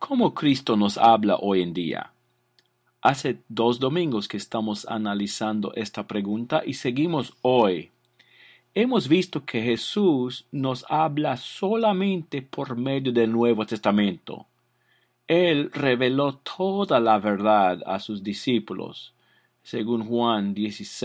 ¿Cómo Cristo nos habla hoy en día? Hace 2 domingos que estamos analizando esta pregunta y seguimos hoy. Hemos visto que Jesús nos habla solamente por medio del Nuevo Testamento. Él reveló toda la verdad a sus discípulos, según Juan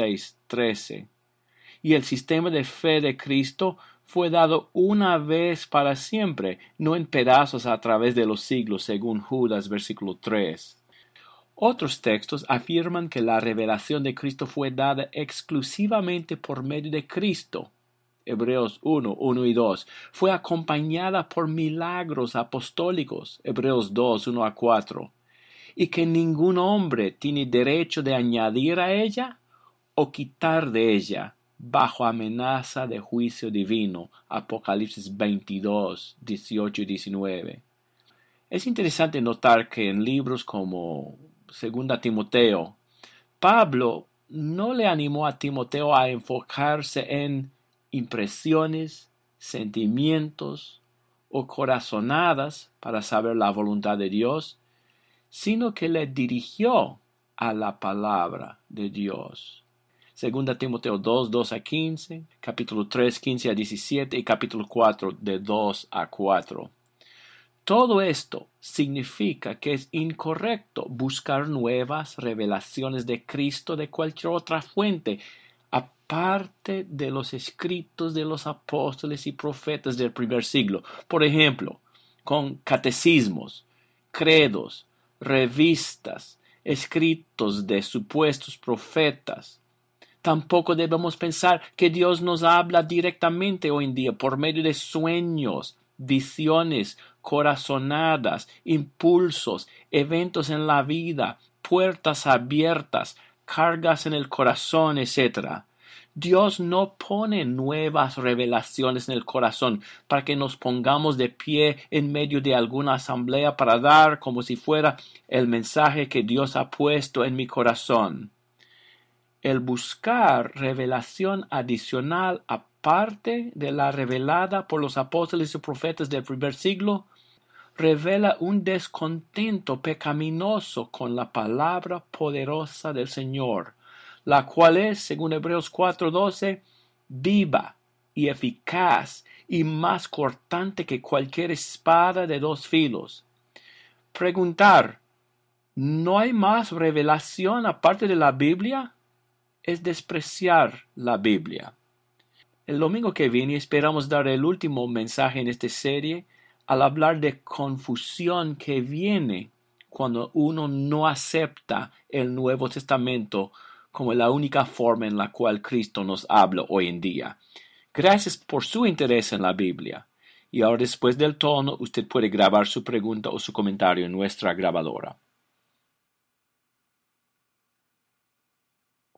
16:13. Y el sistema de fe de Cristo fue dado una vez para siempre, no en pedazos a través de los siglos, según Judas versículo 3. Otros textos afirman que la revelación de Cristo fue dada exclusivamente por medio de Cristo. Hebreos 1 y 2. Fue acompañada por milagros apostólicos. Hebreos 2, 1 a 4. Y que ningún hombre tiene derecho de añadir a ella o quitar de ella bajo amenaza de juicio divino. Apocalipsis 22, 18 y 19. Es interesante notar que en libros como 2 Timoteo, Pablo no le animó a Timoteo a enfocarse en impresiones, sentimientos o corazonadas para saber la voluntad de Dios, sino que le dirigió a la palabra de Dios. 2 Timoteo 2, 2 a 15, capítulo 3, 15 a 17 y capítulo 4, de 2 a 4. Todo esto significa que es incorrecto buscar nuevas revelaciones de Cristo de cualquier otra fuente, aparte de los escritos de los apóstoles y profetas del primer siglo. Por ejemplo, con catecismos, credos, revistas, escritos de supuestos profetas. Tampoco debemos pensar que Dios nos habla directamente hoy en día por medio de sueños, visiones, corazonadas, impulsos, eventos en la vida, puertas abiertas, cargas en el corazón, etc. Dios no pone nuevas revelaciones en el corazón para que nos pongamos de pie en medio de alguna asamblea para dar como si fuera el mensaje que Dios ha puesto en mi corazón. El buscar revelación adicional aparte de la revelada por los apóstoles y profetas del primer siglo revela un descontento pecaminoso con la palabra poderosa del Señor, la cual es, según Hebreos 4:12, viva y eficaz y más cortante que cualquier espada de 2 filos. Preguntar, ¿no hay más revelación aparte de la Biblia? Es despreciar la Biblia. El domingo que viene esperamos dar el último mensaje en esta serie al hablar de confusión que viene cuando uno no acepta el Nuevo Testamento como la única forma en la cual Cristo nos habla hoy en día. Gracias por su interés en la Biblia. Y ahora, después del tono, usted puede grabar su pregunta o su comentario en nuestra grabadora.